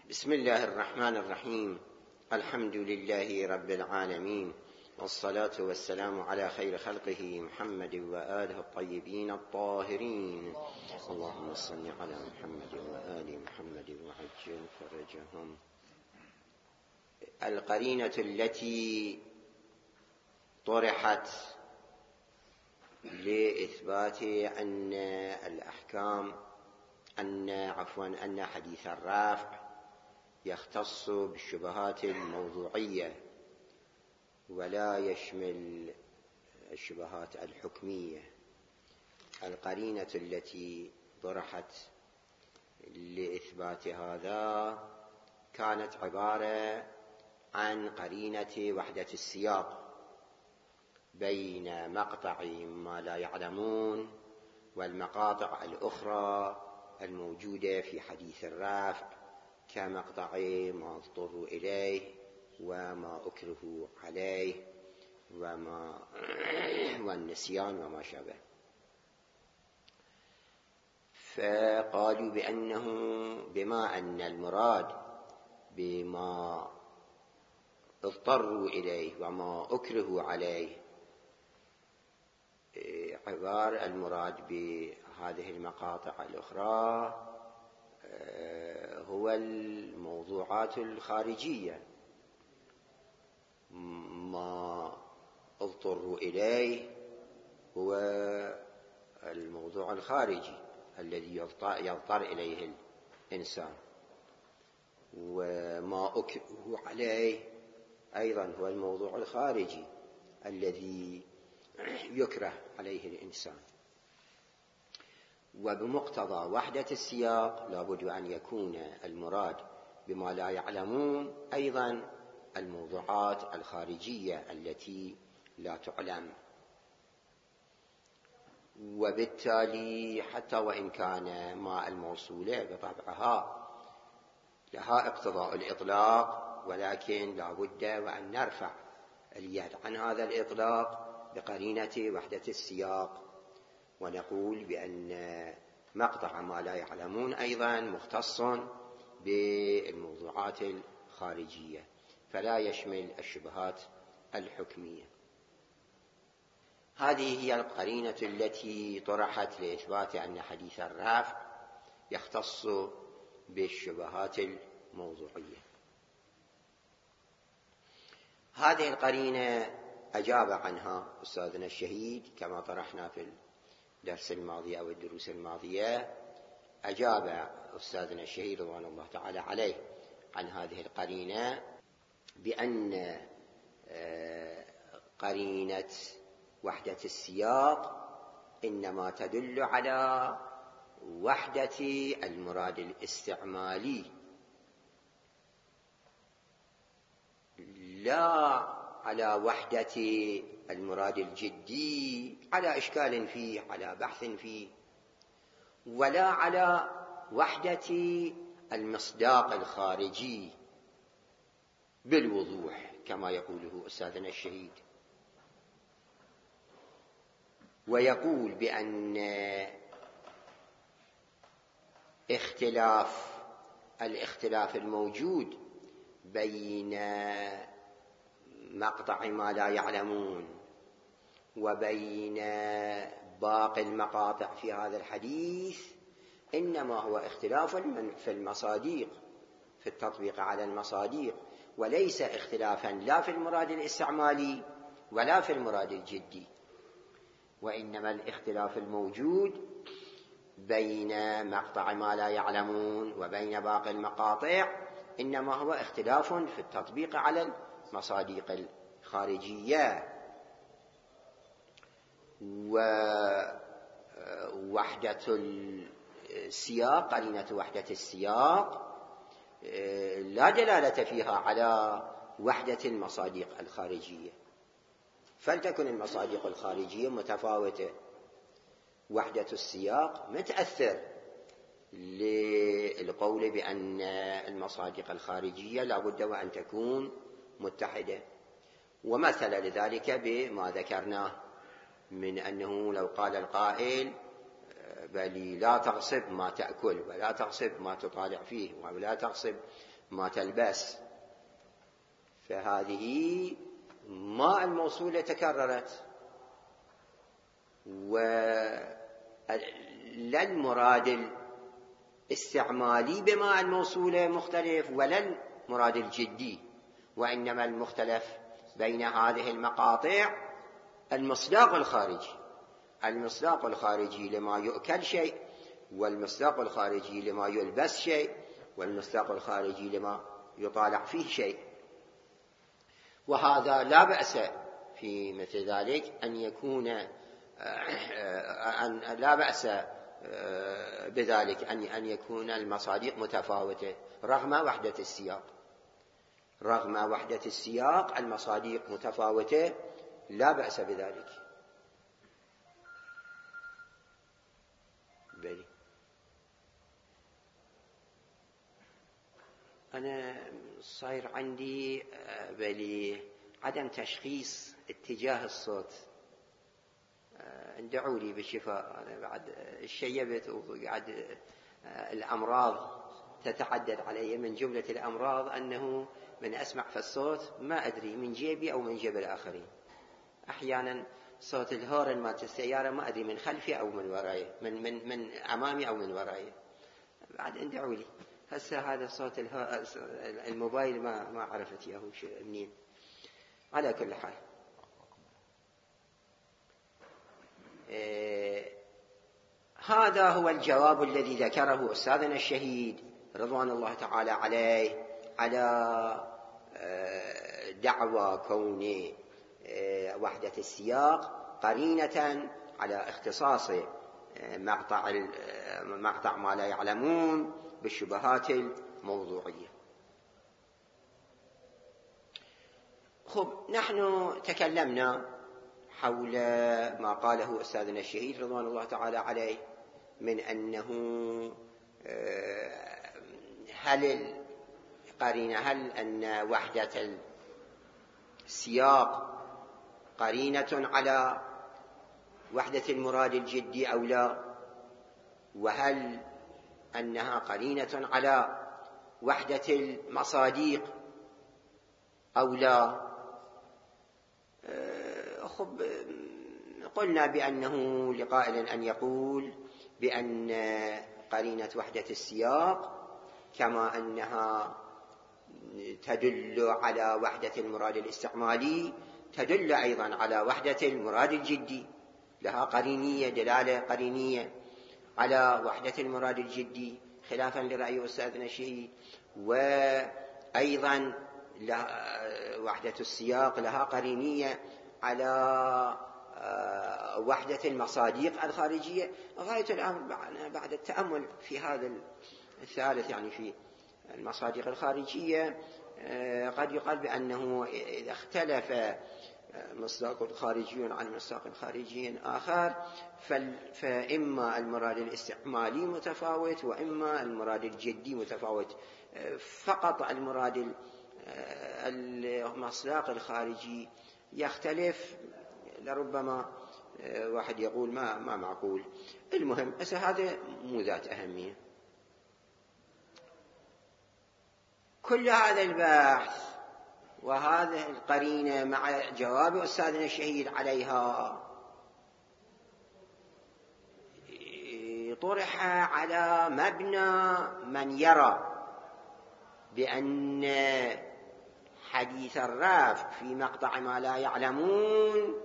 بسم الله الرحمن الرحيم. الحمد لله رب العالمين، والصلاة والسلام على خير خلقه محمد وآله الطيبين الطاهرين. اللهم صل على محمد وآل محمد وعجل فرجهم. القرينة التي طرحت لإثبات أن حديث الرافع يختص بالشبهات الموضوعية ولا يشمل الشبهات الحكمية. القرينة التي طرحت لإثبات هذا كانت عبارة عن قرينة وحدة السياق بين مقطع ما لا يعلمون والمقاطع الأخرى الموجودة في حديث الرافع، كمقطع ما اضطروا إليه وما أكره عليه والنسيان وما شابه. فقالوا بما أن المراد بما اضطروا إليه وما أكره عليه عبارة المراد بهذه المقاطع الأخرى هو الموضوعات الخارجية، ما اضطروا إليه هو الموضوع الخارجي الذي يضطر إليه الإنسان، وما أكره عليه أيضا هو الموضوع الخارجي الذي يكره عليه الإنسان. وبمقتضى وحدة السياق لابد أن يكون المراد بما لا يعلمون أيضا الموضوعات الخارجية التي لا تعلم. وبالتالي حتى وإن كان ما الموصولة بطبعها لها اقتضاء الإطلاق، ولكن لابد وأن نرفع اليد عن هذا الإطلاق بقرينة وحدة السياق، ونقول بأن مقطع ما لا يعلمون أيضا مختص بالموضوعات الخارجية فلا يشمل الشبهات الحكمية. هذه هي القرينة التي طرحت لإثبات أن حديث الرافع يختص بالشبهات الموضوعية. هذه القرينة أجاب عنها أستاذنا الشهيد كما طرحنا في الدرس الماضي أو الدروس الماضية. أجاب أستاذنا الشهيد رضوان الله تعالى عليه عن هذه القرينة بأن قرينة وحدة السياق إنما تدل على وحدة المراد الاستعمالي لا على وحدة المراد الجدي، على إشكال فيه، على بحث فيه، ولا على وحدة المصداق الخارجي بالوضوح كما يقوله أستاذنا الشهيد. ويقول بأن الاختلاف الموجود بين مقطع ما لا يعلمون وبين باقي المقاطع في هذا الحديث إنما هو اختلاف في المصاديق، في التطبيق على المصاديق، وليس اختلافا لا في المراد الاستعمالي ولا في المراد الجدي. وإنما الاختلاف الموجود بين مقطع ما لا يعلمون وبين باقي المقاطع إنما هو اختلاف في التطبيق على المصاديق الخارجية. ووحدة السياق، قرينة وحدة السياق لا دلالة فيها على وحدة المصاديق الخارجية، فلتكن المصاديق الخارجية متفاوتة. وحدة السياق متأثر للقول بأن المصاديق الخارجية لا بد وأن تكون متحدة. ومثل لذلك بما ذكرناه من أنه لو قال القائل بل لا تغصب ما تأكل ولا تغصب ما تطالع فيه ولا تغصب ما تلبس، فهذه ما الموصولة تكررت، ولا المراد الاستعمالي بماء الموصولة مختلف ولا المراد الجدي، وإنما المختلف بين هذه المقاطع المصداق الخارجي. المصداق الخارجي لما يؤكل شيء، والمصداق الخارجي لما يلبس شيء، والمصداق الخارجي لما يطالع فيه شيء. وهذا لا بأس في مثل ذلك أن يكون لا بأس بذلك أن يكون المصادق متفاوتة رغم وحدة السياق. رغم وحدة السياق المصادق متفاوتة، لا بأس بذلك. بلي أنا صاير عندي عدم تشخيص اتجاه الصوت. ادعوا لي بالشفاء. أنا بعد شيبت وقعد الأمراض تتعدد علي. من جملة الأمراض أنه من أسمع في الصوت ما أدري من جيبي أو من جيب الآخرين. أحيانا صوت الهورن مالت السيارة ما أدري من خلفي أو من وراي، من أمامي أو من وراي. بعد ادعوا لي. هسه هذا صوت الموبايل ما عرفت ياهو منين. على كل حال هذا هو الجواب الذي ذكره أستاذنا الشهيد رضوان الله تعالى عليه على دعوى كون وحدة السياق قرينة على اختصاص مقطع ما لا يعلمون بالشبهات الموضوعية. خب، نحن تكلمنا حول ما قاله أستاذنا الشهيد رضوان الله تعالى عليه من أنه هل أن وحدة السياق قرينة على وحدة المراد الجدي أو لا، وهل أنها قرينة على وحدة المصادق أو لا. خب، قلنا بأنه لقائل أن يقول بأن قرينة وحدة السياق كما أنها تدل على وحدة المراد الاستعمالي تدل أيضا على وحدة المراد الجدي، لها قرينية، دلالة قرينية على وحدة المراد الجدي خلافا لرأي أستاذنا الشهيد. وأيضا وحدة السياق لها قرينية على وحدة المصادق الخارجية. غاية الأمر بعد التأمل في هذا الثالث، يعني في المصادق الخارجية، قد يقال بأنه إذا اختلف مصداق خارجي عن مصداق خارجي آخر فإما المراد الاستعمالي متفاوت وإما المراد الجدي متفاوت. فقط المراد المصداق الخارجي يختلف، لربما واحد يقول ما معقول. المهم هذا مو ذات أهمية. كل هذا البحث وهذه القرينة مع جواب أستاذنا الشهيد عليها طرح على مبنى من يرى بأن حديث الرفع في مقطع ما لا يعلمون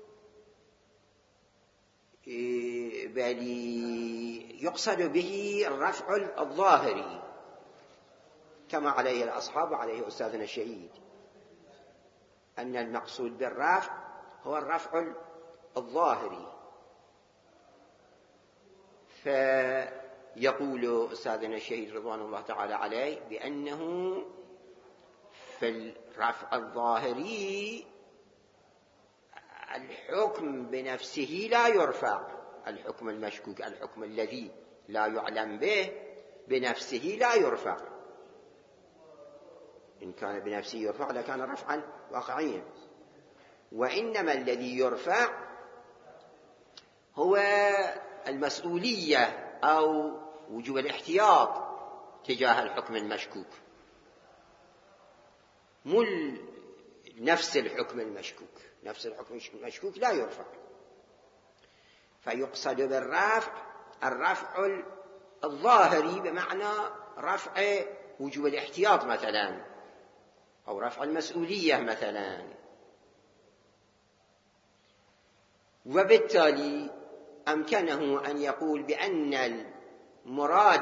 بل يقصد به الرفع الظاهري كما عليه الأصحاب وعليه أستاذنا الشهيد، أن المقصود بالرفع هو الرفع الظاهري. فيقول أستاذنا الشهيد رضوان الله تعالى عليه بأنه في الرفع الظاهري الحكم بنفسه لا يرفع، الحكم المشكوك، الحكم الذي لا يعلم به بنفسه لا يرفع. إن كان بنفسه يرفع لكان رفعا واقعيا، وإنما الذي يرفع هو المسؤولية أو وجوب الاحتياط تجاه الحكم المشكوك. مو نفس الحكم المشكوك. نفس الحكم المشكوك لا يرفع. فيقصد بالرفع الرفع الظاهري بمعنى رفع وجوب الاحتياط مثلا، أو رفع المسؤولية مثلا. وبالتالي أمكنه أن يقول بأن المراد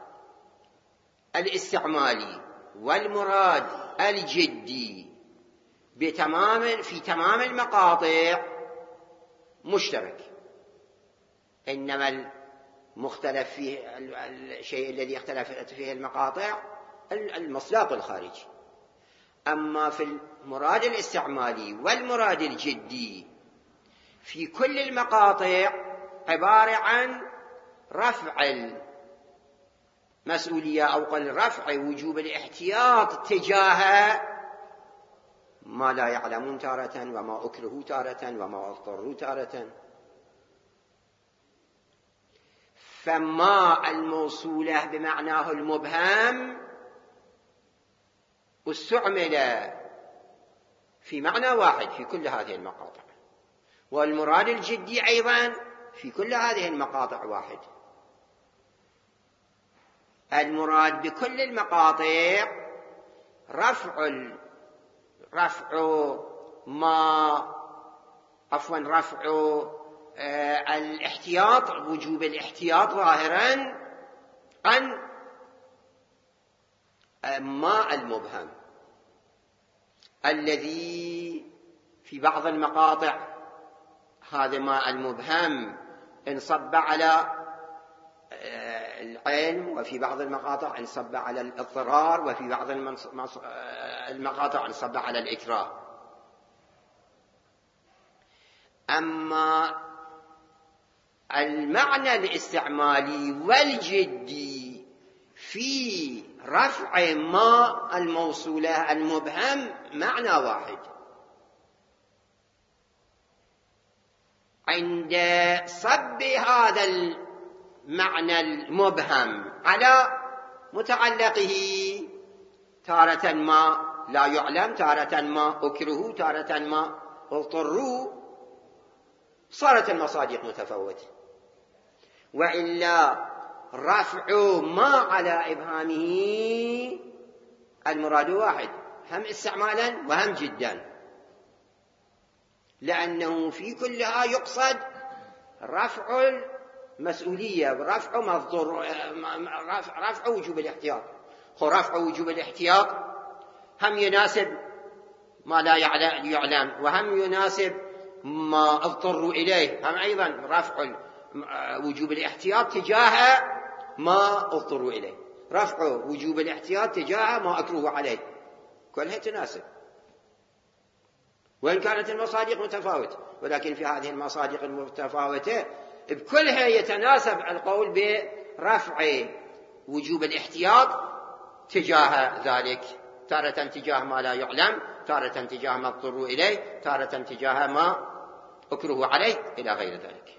الاستعمالي والمراد الجدي في تمام المقاطع مشترك، إنما المختلف فيه الشيء الذي اختلفت فيه المقاطع المصداق الخارجي. أما في المراد الاستعمالي والمراد الجدي في كل المقاطع عبارة عن رفع المسؤولية أو قل رفع وجوب الاحتياط تجاه ما لا يعلمون تارة، وما أكرهوا تارة، وما اضطروا تارة. فما الموصولة بمعناه المبهم استعمل في معنى واحد في كل هذه المقاطع، والمراد الجدي أيضا في كل هذه المقاطع واحد. المراد بكل المقاطع رفع الاحتياط، وجوب الاحتياط ظاهرا عن ما المبهم الذي في بعض المقاطع هذا ما المبهم انصب على العلم، وفي بعض المقاطع انصب على الاضطرار، وفي بعض المقاطع انصب على الإكراه. أما المعنى الاستعمالي والجدي في رفع ما الموصولة المبهم معنى واحد. عند صب هذا المعنى المبهم على متعلقه تارة ما لا يعلم، تارة ما أكره، تارة ما اضطروا، صارت المصادق متفاوتة. وإلا رفع ما على إبهامه المراد واحد، هم استعمالا وهم جدا، لأنه في كلها يقصد رفع المسؤولية ورفع رفع وجوب الاحتياط. رفع وجوب الاحتياط هم يناسب ما لا يعلم، وهم يناسب ما اضطروا إليه، هم أيضا رفع وجوب الاحتياط تجاه ما اضطروا إليه، رفع وجوب الاحتياط تجاه ما أكرهوا عليه، كلها تناسب، وإن كانت المصادق متفاوتة. ولكن في هذه المصادق المتفاوتة بكلها يتناسب القول برفع وجوب الاحتياط تجاه ذلك، تارة تجاه ما لا يعلم، تارة تجاه ما اضطروا إليه، تارة تجاه ما أكرهوا عليه، إلى غير ذلك.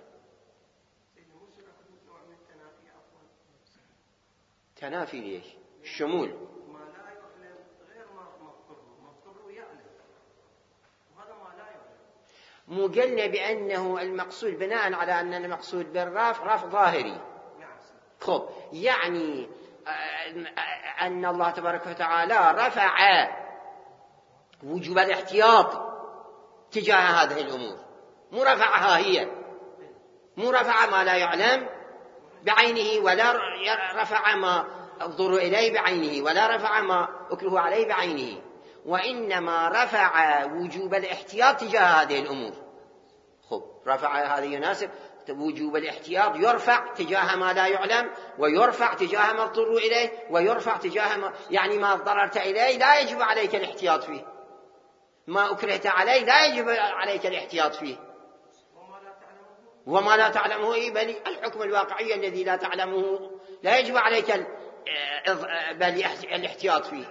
تنافي ليش؟ الشمول. ما لا يعلم غير ما اضطروا يعلم، وهذا ما لا يعلم. مو قلنا بأنه المقصود بناء على أن المقصود بالرفع رفع ظاهري. خب يعني أن الله تبارك وتعالى رفع وجوب الاحتياط تجاه هذه الأمور، مو رفعها هي، مو رفع ما لا يعلم بعينه، ولا رفع ما اضطروا إليه بعينه، ولا رفع ما أكره عليه بعينه، وإنما رفع وجوب الاحتياط تجاه هذه الأمور. خب رفع هذا يناسب وجوب الاحتياط، يرفع تجاه ما لا يعلم، ويرفع تجاه ما اضطروا إليه، ويرفع تجاه ما يعني ما اضطررت إليه لا يجب عليك الاحتياط فيه، ما أكرهت عليه لا يجب عليك الاحتياط فيه، وما لا تعلمه بل الحكم الواقعي الذي لا تعلمه لا يجب عليك بل الاحتياط فيه.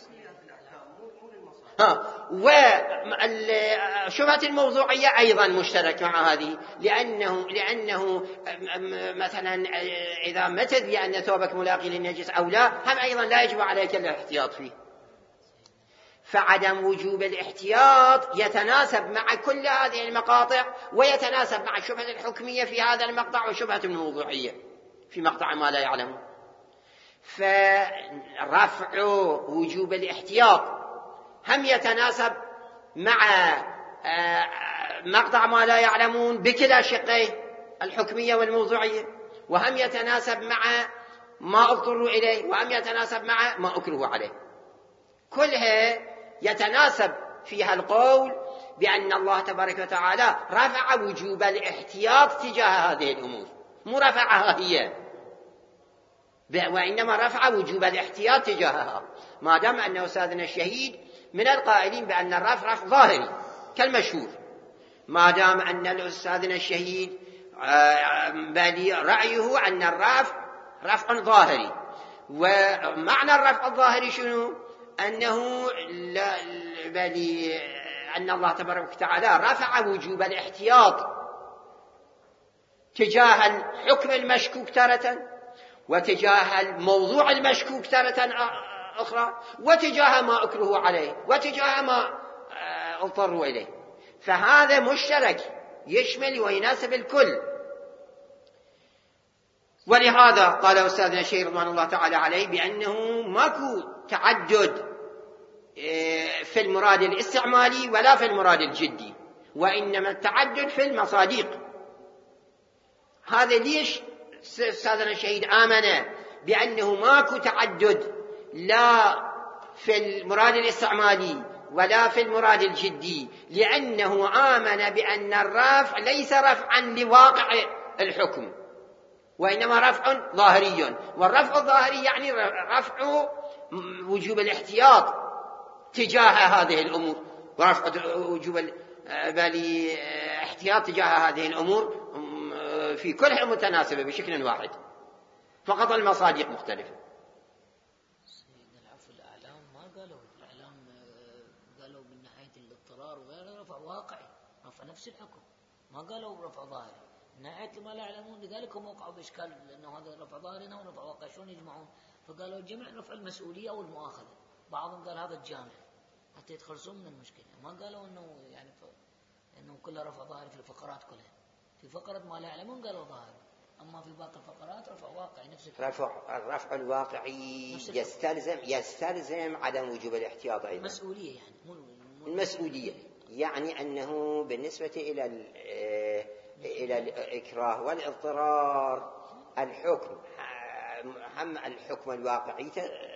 وشبهة الموضوعية أيضا مشترك مع هذه، لأنه مثلا إذا ما تدري أن ثوبك ملاقي للنجس أو لا، هم أيضا لا يجب عليك الاحتياط فيه. فعدم وجوب الاحتياط يتناسب مع كل هذه المقاطع، ويتناسب مع الشبهة الحكمية في هذا المقطع وشبهة الموضوعية في مقطع ما لا يعلم. فرفع وجوب الاحتياط هم يتناسب مع مقطع ما لا يعلمون بكلا شقيه الحكمية والموضوعية، وهم يتناسب مع ما اضطروا إليه، وهم يتناسب مع ما أكرهوا عليه. كلها يتناسب فيها القول بأن الله تبارك وتعالى رفع وجوب الاحتياط تجاه هذه الأمور، مو رفعها هي، وإنما رفع وجوب الاحتياط تجاهها. ما دام أن أستاذنا الشهيد من القائلين بأن الرفع رفع ظاهري كالمشهور، ما دام أن أستاذنا الشهيد بل رأيه أن الرفع رفع ظاهري. ومعنى الرفع الظاهري شنو؟ أنه أن الله تبارك وتعالى رفع وجوب الاحتياط تجاه الحكم المشكوك تارة، وتجاه الموضوع المشكوك تارة أخرى، وتجاه ما أكرهوا عليه، وتجاه ما اضطروا إليه. فهذا مشترك يشمل ويناسب الكل. ولهذا قال أستاذنا الشيخ رضوان الله تعالى عليه بأنه ماكو تعدد في المراد الاستعمالي ولا في المراد الجدي، وإنما التعدد في المصادق. هذا ليش أستاذنا الشهيد آمن بأنه ماكو تعدد لا في المراد الاستعمالي ولا في المراد الجدي؟ لأنه آمن بأن الرفع ليس رفعا لواقع الحكم، وإنما رفع ظاهري. والرفع الظاهري يعني رفع وجوب الاحتياط تجاه هذه الأمور، ورفع وجوب الاحتياط تجاه هذه الأمور في كلها متناسبة بشكل واحد، فقط المصادق مختلفة. سيدنا العفو، الأعلام ما قالوا، الأعلام قالوا من ناحية الاضطرار وغيره رفع واقعي، رفع نفس الحكم، ما قالوا رفع ظاهري. من ناحية ما لا يعلمون لذلك هم وقعوا بإشكال، لأنه هذا رفع ظاهري ورفع واقعي شلون يجمعون؟ فقالوا الجمع رفع المسؤولية أو المؤاخذة. بعضهم قال هذا الجامع حتى يتخلصون من المشكلة. ما قالوا أنه يعني أنه كله رفع ظاهري في الفقرات كلها. في فقرة ما لا يعلمون قالوا ظاهري، أما في باقي الفقرات رفع واقعي نفس الرفع الواقعي يستلزم عدم وجوب الاحتياط أيضا. مسؤولية يعني المسؤولية يعني أنه بالنسبة إلى الإكراه والاضطرار الحكم هم الحكم الواقعي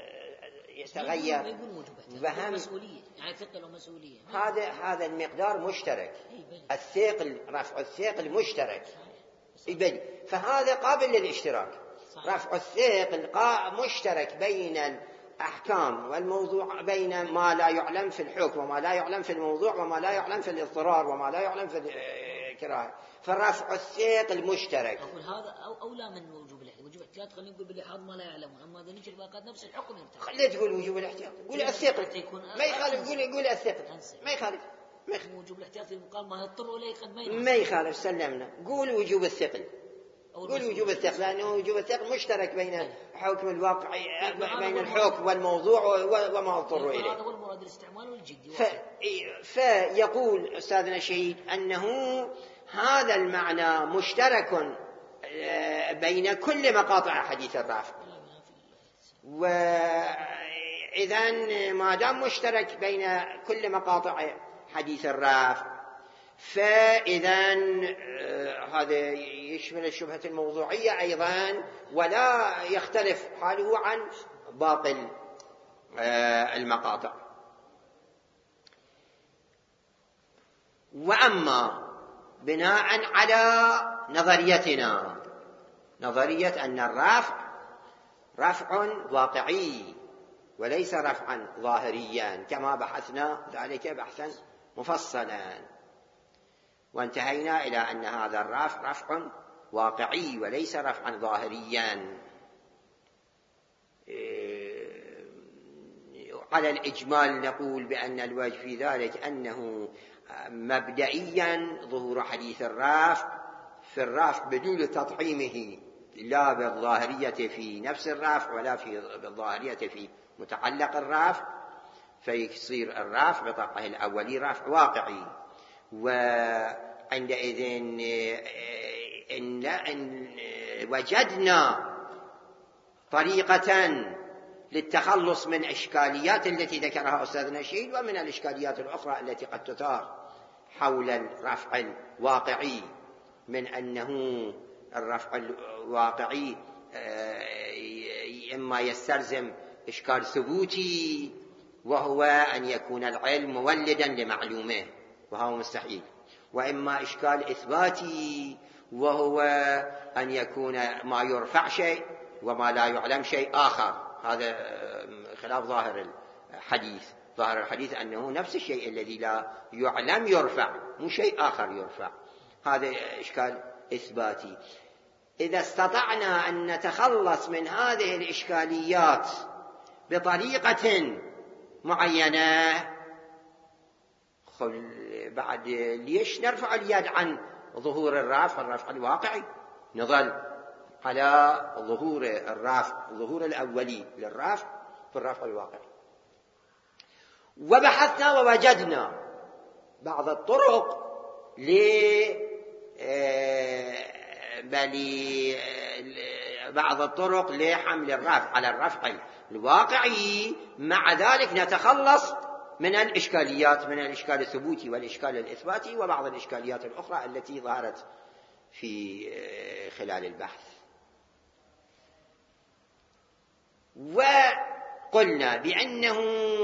يتغير، وهم مسؤولية يعني ثقل ومسؤولية. هذا المقدار مشترك، الثقل رفع الثقل مشترك يبدي، فهذا قابل للاشتراك. رفع الثقل مشترك بين الأحكام والموضوع، بين ما لا يعلم في الحكم وما لا يعلم في الموضوع وما لا يعلم في الاضطرار وما لا يعلم في الكراهة، فالرفع الثقل مشترك. أقول هذا أولى من وجوب الاحتياط. وجوب الاحتياط خلينا نقول باللحاظ ما لا يعلمون، أما ذا نيجي الباقات نفس الحكم يرتفع. خليه تقول وجوب الاحتياط، قول الثقل ما يخالف، قول الثقل ما يخالف. وجوب الاحتياط في مقام ما يضطر إليه قد ما يخالف، سلمنا. قول وجوب الثقل، قول وجوب الثقل، لأنه وجوب الثقل مشترك بين حكم الواقع، بين الحكم والموضوع وما اضطر إليه. هذا هو المراد الاستعمال والجدي. فيقول أستاذنا الشهيد أنه هذا المعنى مشترك بين كل مقاطع حديث الرافع، وإذا ما دام مشترك بين كل مقاطع حديث الرافع، فإذا هذا يشمل الشبهة الموضوعية أيضا، ولا يختلف حاله عن باقي المقاطع. وأما بناء على نظريتنا، نظرية أن الرفع رفع واقعي وليس رفعا ظاهريا، كما بحثنا ذلك بحثا مفصلا، وانتهينا إلى أن هذا الرفع رفع واقعي وليس رفعا ظاهريا. على الإجمال نقول بأن الوجه في ذلك أنه مبدئيا ظهور حديث الرافع في الرافع بدون تطعيمه، لا بالظاهرية في نفس الرافع ولا بالظاهرية في متعلق الرافع، فيصير الرافع بطبعه الأولي رافع واقعي. وعندئذ إن وجدنا طريقة للتخلص من الإشكاليات التي ذكرها أستاذنا الشهيد، ومن الإشكاليات الأخرى التي قد تثار حول الرفع الواقعي، من أنه الرفع الواقعي إما يستلزم إشكال ثبوتي، وهو أن يكون العلم مولدا لمعلومه وهو مستحيل، وإما إشكال إثباتي، وهو أن يكون ما يرفع شيء وما لا يعلم شيء آخر. هذا خلاف ظاهر الحديث. ظاهر الحديث أنه نفس الشيء الذي لا يعلم يرفع، مو شيء آخر يرفع. هذا إشكال إثباتي. إذا استطعنا أن نتخلص من هذه الإشكاليات بطريقة معينة، بعد ليش نرفع اليد عن ظهور الرفع الواقعي؟ نظل على ظهور الرفع، ظهور الأولي للرفع في الرفع الواقعي. وبحثنا ووجدنا بعض الطرق لحمل الرفع على الرفع الواقعي. مع ذلك نتخلص من الإشكاليات، من الإشكال الثبوتي والإشكال الإثباتي وبعض الإشكاليات الأخرى التي ظهرت في خلال البحث. وقلنا بأنه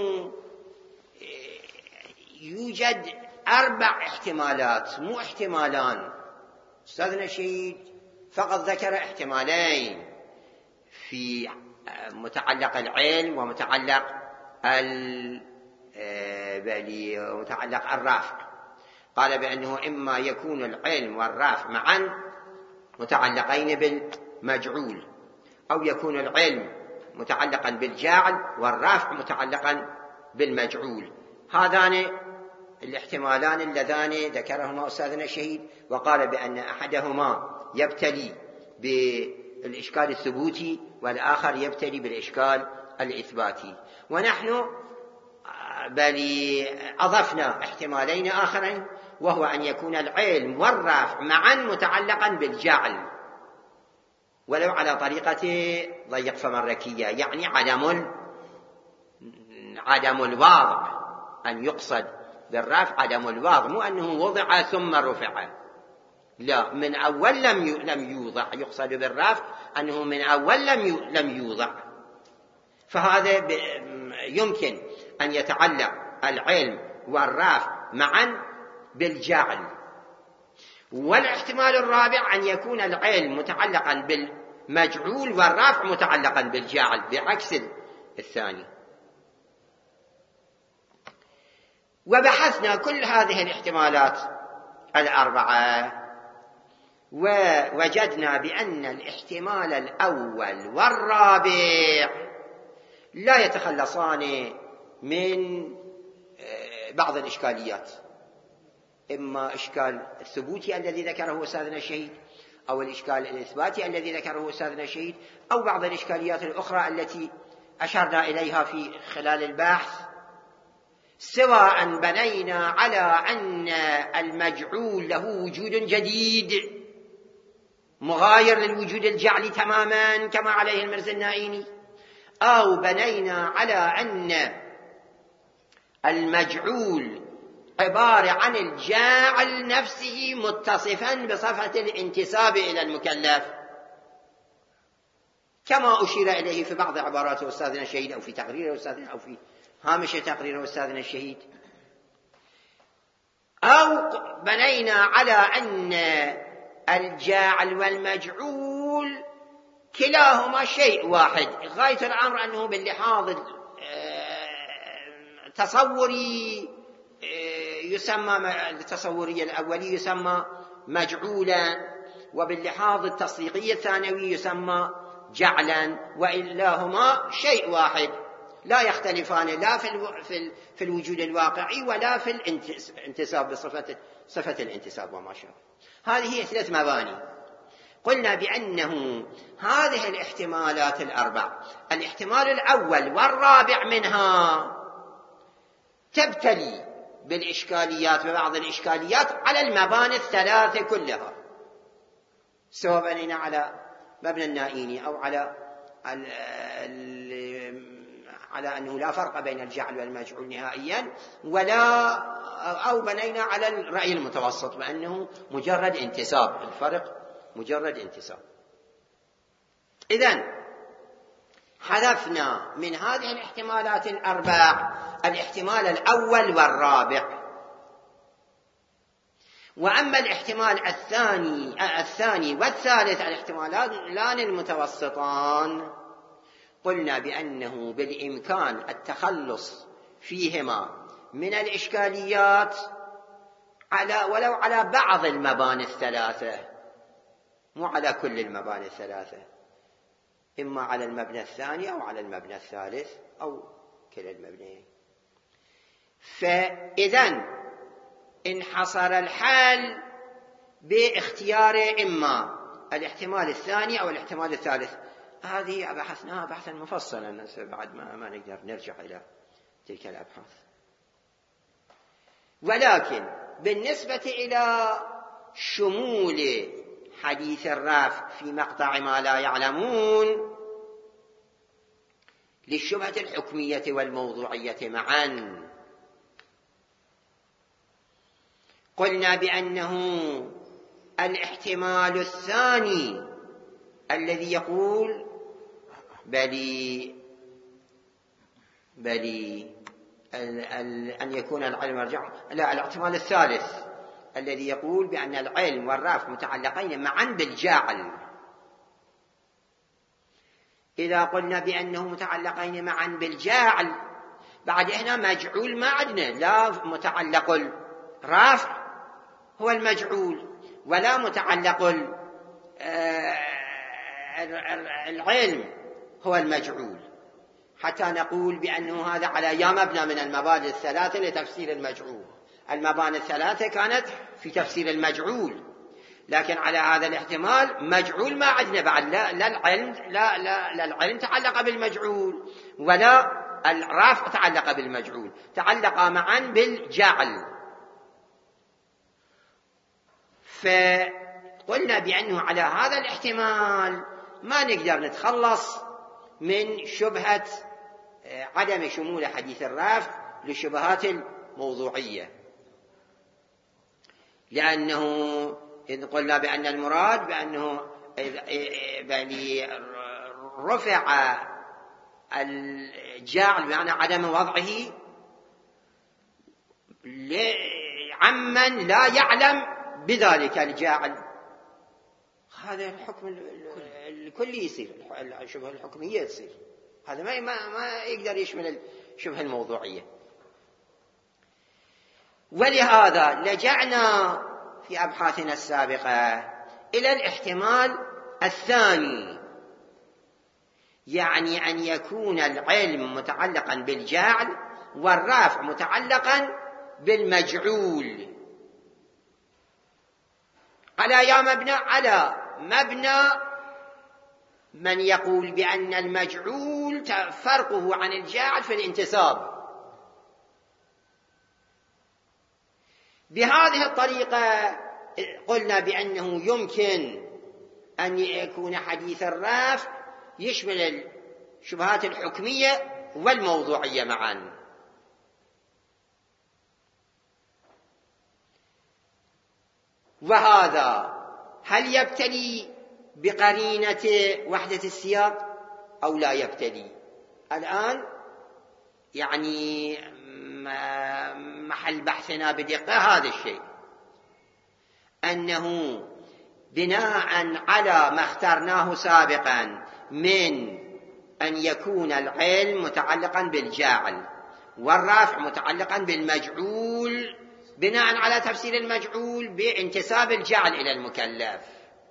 يوجد 4 احتمالات، مو احتمالان. أستاذنا الشهيد فقط ذكر احتمالين في متعلق العلم ومتعلق الرافع. قال بأنه إما يكون العلم والرافع معا متعلقين بالمجعول، أو يكون العلم متعلقا بالجاعل والرافع متعلقا بالمجعول. هذان الاحتمالان اللذان ذكرهما أستاذنا الشهيد، وقال بأن أحدهما يبتلي بالإشكال الثبوتي والآخر يبتلي بالإشكال الإثباتي. ونحن أضفنا احتمالين آخرين، وهو أن يكون العلم والرافع معا متعلقا بالجعل، ولو على طريقة ضيق فمركية، يعني عدم الواضع. أن يقصد بالرفع عدم الواضع، مو أنه وضع ثم رفع، لا، من أول لم يوضع. يقصد بالرفع أنه من أول لم يوضع. فهذا يمكن أن يتعلق العلم والرفع معا بالجعل. والاحتمال الرابع أن يكون العلم متعلقا بالمجعول والرفع متعلقا بالجعل، بعكس الثاني. وبحثنا كل هذه الاحتمالات 4، ووجدنا بأن الاحتمال الأول والرابع لا يتخلصان من بعض الإشكاليات، إما إشكال الثبوتي الذي ذكره أستاذنا الشهيد، أو الإشكال الإثباتي الذي ذكره أستاذنا الشهيد، أو بعض الإشكاليات الأخرى التي أشرنا إليها في خلال البحث، سواء بنينا على أن المجعول له وجود جديد مغاير للوجود الجعلي تماما كما عليه المرزا النائيني، أو بنينا على أن المجعول عبارة عن الجاعل نفسه متصفا بصفة الانتساب إلى المكلف، كما أشير إليه في بعض عبارات أستاذنا الشهيد، أو في تقرير أستاذنا، أو في هامش تقرير أستاذنا الشهيد. أو بنينا على أن الجاعل والمجعول كلاهما شيء واحد، غاية الأمر أنه باللحاظ التصوري يسمى التصوري الأولي يسمى مجعولا، وباللحاظ التصديقي الثانوي يسمى جعلا، وإلاهما شيء واحد لا يختلفان لا في الوجود الواقعي ولا في الانتساب بصفة الانتساب وما شابه. هذه هي 3 مباني. قلنا بأنه هذه الاحتمالات 4، الاحتمال الأول والرابع منها تبتلي بالإشكاليات وبعض الإشكاليات على المباني الثلاثة كلها، سواء بنينا على مبنى النائيني أو على أنه لا فرق بين الجعل والمجعول نهائيا، أو بنينا على الرأي المتوسط بأنه مجرد انتساب، الفرق مجرد انتساب. إذن حذفنا من هذه الاحتمالات الأربع الاحتمال الأول والرابع. وأما الاحتمال الثاني والثالث الاحتمالان المتوسطان قلنا بأنه بالإمكان التخلص فيهما من الإشكاليات ولو على بعض المباني الثلاثة، مو على كل المباني الثلاثة، إما على المبنى الثاني أو على المبنى الثالث أو كلا المبنيين. فإذن انحصر الحل باختيار إما الاحتمال الثاني أو الاحتمال الثالث. هذه بحثناها بحثا مفصلا، بعد ما نقدر نرجع إلى تلك الأبحاث. ولكن بالنسبة إلى شمول حديث الرفع في مقطع ما لا يعلمون للشبهة الحكمية والموضوعية معا، قلنا بأنه الاحتمال الثاني الذي يقول بلي أن يكون العلم مرجع، لا، الاحتمال الثالث الذي يقول بأن العلم والرفع متعلقين معا بالجاعل. إذا قلنا بأنه متعلقين معا بالجاعل، بعد هنا مجعول ما عندنا، لا متعلق الرفع هو المجعول ولا متعلق العلم هو المجعول، حتى نقول بأنه هذا على يا مبنى من المبادئ الثلاثة لتفسير المجعول. المباني الثلاثة كانت في تفسير المجعول، لكن على هذا الاحتمال مجعول ما عندنا بعد، لا العلم تعلق بالمجعول ولا الرفع تعلق بالمجعول، تعلق معا بالجعل. فقلنا بأنه على هذا الاحتمال ما نقدر نتخلص من شبهة عدم شمول حديث الرفع للشبهات الموضوعية، لأنه إذ قلنا بأن المراد بأنه رفع الجاعل بمعنى عدم وضعه عمن لا يعلم بذلك الجاعل، هذا الحكم الكلي يصير، الشبهة الحكمية تصير، هذا ما يقدر يشمل الشبهة الموضوعية. ولهذا لجأنا في أبحاثنا السابقة إلى الاحتمال الثاني، يعني أن يكون العلم متعلقا بالجاعل والرافع متعلقا بالمجعول، على مبنى من يقول بأن المجعول فرقه عن الجاعل في الانتساب. بهذه الطريقة قلنا بأنه يمكن أن يكون حديث الرفع يشمل الشبهات الحكمية والموضوعية معا. وهذا هل يبتلي بقرينة وحدة السياق أو لا يبتلي؟ الآن يعني محل بحثنا بدقة هذا الشيء، أنه بناء على ما اخترناه سابقا من أن يكون العلم متعلقا بالجاعل والرافع متعلقا بالمجعول، بناء على تفسير المجعول بانتساب الجعل إلى المكلف،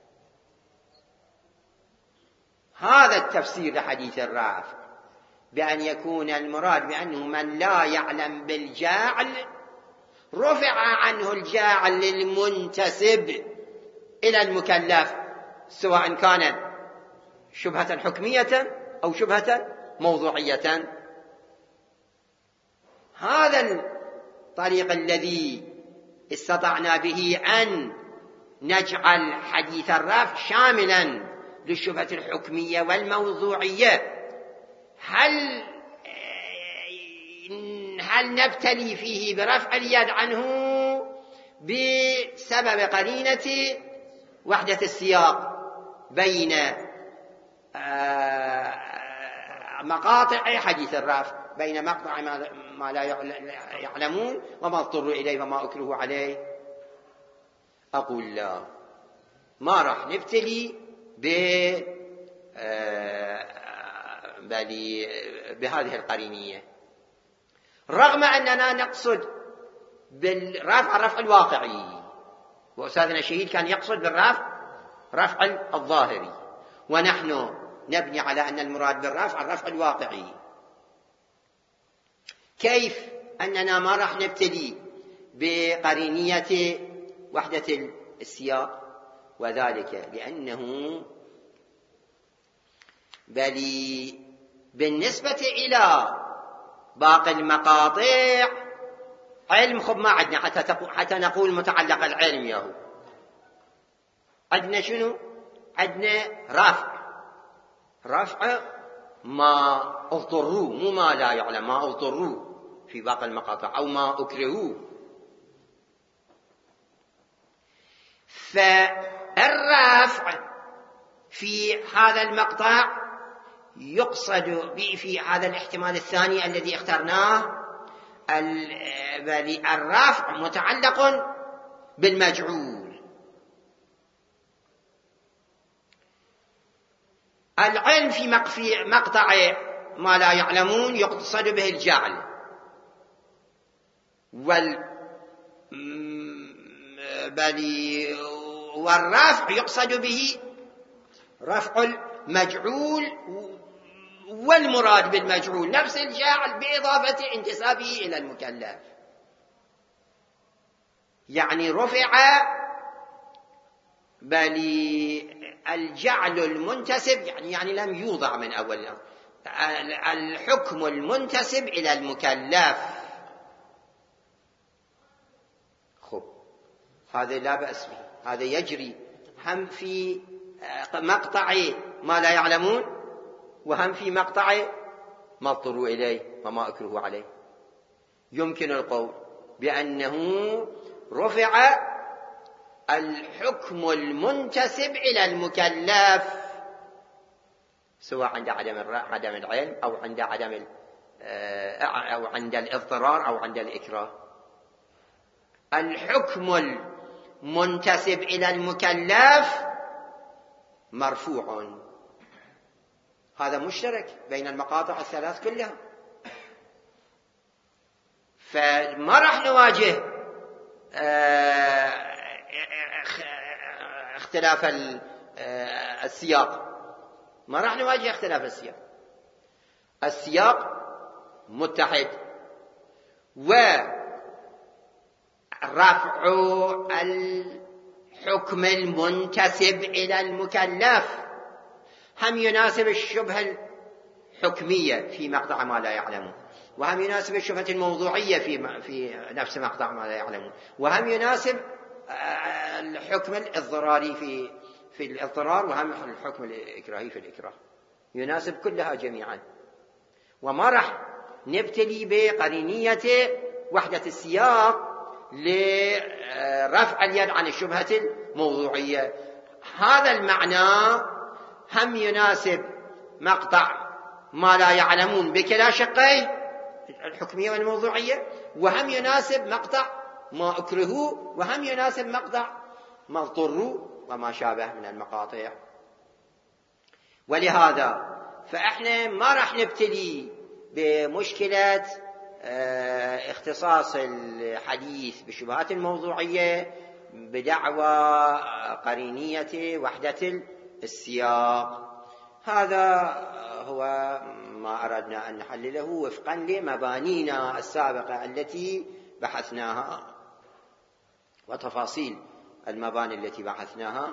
هذا التفسير لحديث الرافع، بأن يكون المراد بأنه من لا يعلم بالجاعل رفع عنه الجاعل للمنتسب إلى المكلف، سواء كان شبهة حكمية أو شبهة موضوعية. هذا الطريق الذي استطعنا به أن نجعل حديث الرفع شاملا للشبهة الحكمية والموضوعية. هل نبتلي فيه برفع اليد عنه بسبب قرينة وحدة السياق بين مقاطع حديث الرفع، بين مقطع ما لا يعلمون وما اضطروا إليه وما أكرهوا عليه؟ أقول لا، ما راح نبتلي بهذه القرينية، رغم أننا نقصد بالرفع الواقعي، وأستاذنا الشهيد كان يقصد رفع الظاهري، ونحن نبني على أن المراد الرفع الواقعي. كيف أننا ما راح نبتدي بقرينية وحدة السياق؟ وذلك لأنه بالنسبة إلى باقي المقاطع علم خب ما عندنا حتى نقول متعلق العلم ياهو. عندنا شنو؟ عندنا رفع ما اضطروا، مو ما لا يعلم، ما اضطروا في باقي المقاطع أو ما أكرهوا. فالرفع في هذا المقطع يقصد في هذا الاحتمال الثاني الذي اخترناه، الرفع متعلق بالمجعول. العلم في مقطع ما لا يعلمون يقصد به الجعل، والرفع يقصد به رفع المجعول، والمراد بالمجعول نفس الجعل بإضافة انتسابه إلى المكلف. يعني رفع الجعل المنتسب، يعني لم يوضع من أول الحكم المنتسب إلى المكلف. خب هذا لا بأس به، هذا يجري هم في مقطع ما لا يعلمون، وهم في مقطع ما اضطروا إليه وما أكرهوا عليه. يمكن القول بأنه رفع الحكم المنتسب إلى المكلف، سواء عند عدم العلم أو عند أو عند الاضطرار أو عند الإكراه. الحكم المنتسب إلى المكلف مرفوع، هذا مشترك بين المقاطع الثلاث كلها. فما راح نواجه اختلاف السياق، ما راح نواجه اختلاف السياق متحد، ورفع الحكم المنتسب إلى المكلف هم يناسب الشبهة الحكمية في مقطع ما لا يعلمون، وهم يناسب الشبهة الموضوعية في نفس مقطع ما لا يعلمون، وهم يناسب الحكم الاضطراري في الاضطرار، وهم الحكم الإكراهي في الإكراه، يناسب كلها جميعا. وما راح نبتلي بقرينية وحدة السياق لرفع اليد عن الشبهة الموضوعية. هذا المعنى هم يناسب مقطع ما لا يعلمون بكلا شقيه الحكمية والموضوعية، وهم يناسب مقطع ما أكرهوا، وهم يناسب مقطع ما اضطروا وما شابه من المقاطع. ولهذا فإحنا ما راح نبتلي بمشكلة اختصاص الحديث بالشبهات الموضوعية بدعوى قرينية وحدة السياق. هذا هو ما أردنا أن نحلله وفقا لمبانينا السابقة التي بحثناها، وتفاصيل المباني التي بحثناها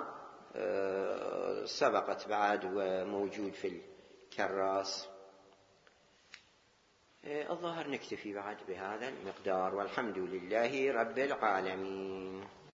سبقت بعد وموجود في الكراس. الظاهر نكتفي بعد بهذا المقدار، والحمد لله رب العالمين.